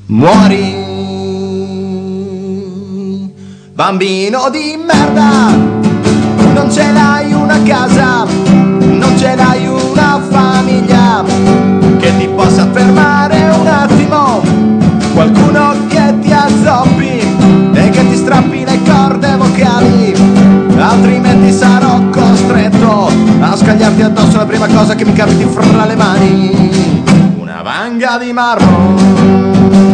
Muori, bambino di merda, non ce l'hai una casa, non ce l'hai una famiglia che ti possa fermare un attimo, qualcuno che ti azzoppi e che ti strappi le corde vocali, altrimenti sarò costretto a scagliarti addosso la prima cosa che mi capiti fra le mani, una vanga di marmo.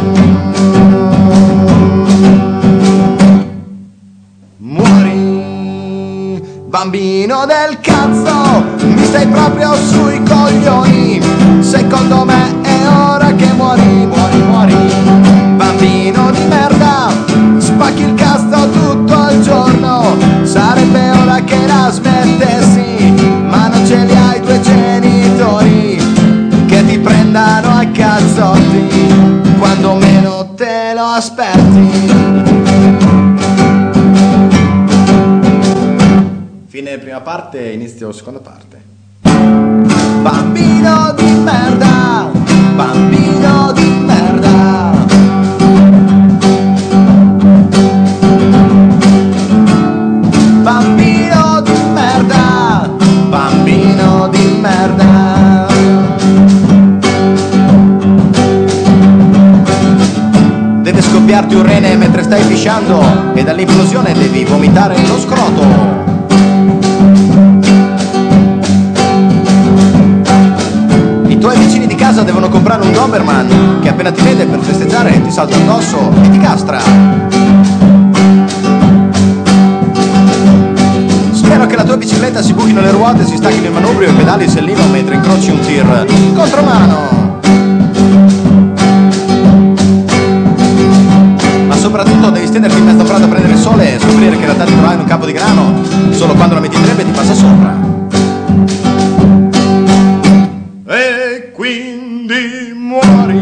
Muori, bambino del cazzo, mi stai proprio sui coglioni, secondo me è ora che muori, muori, muori, bambino di merda, spacchi il cazzo tutto il giorno, sarebbe ora che la smettessi, ma non ce li hai due genitori che ti prendano a cazzotti quando meno te lo aspetti. Fine prima parte, inizio seconda parte. Bambino di merda, bambino di merda, bambino di merda, bambino di merda. Deve scoppiarti un rene mentre stai pisciando e dall'implosione devi vomitare lo scroto. I tuoi vicini di casa devono comprare un Doberman che appena ti vede per festeggiare ti salta addosso e ti castra. Spero che la tua bicicletta si buchino le ruote, si stacchino il manubrio e i pedali il sellino mentre incroci un tir contromano. Ma soprattutto devi stenderti in mezzo a prato a prendere il sole e scoprire che in realtà ti trovai in un campo di grano solo quando la metti ti passa sopra. Quindi muori,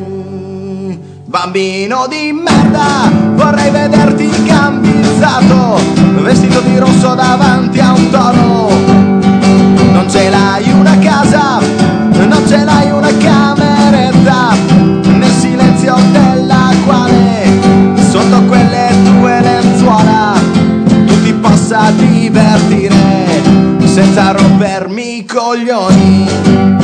bambino di merda, vorrei vederti gambizzato, vestito di rosso davanti a un toro. Non ce l'hai una casa, non ce l'hai una cameretta, nel silenzio della quale, sotto quelle tue lenzuola, tu ti possa divertire senza rompermi i coglioni.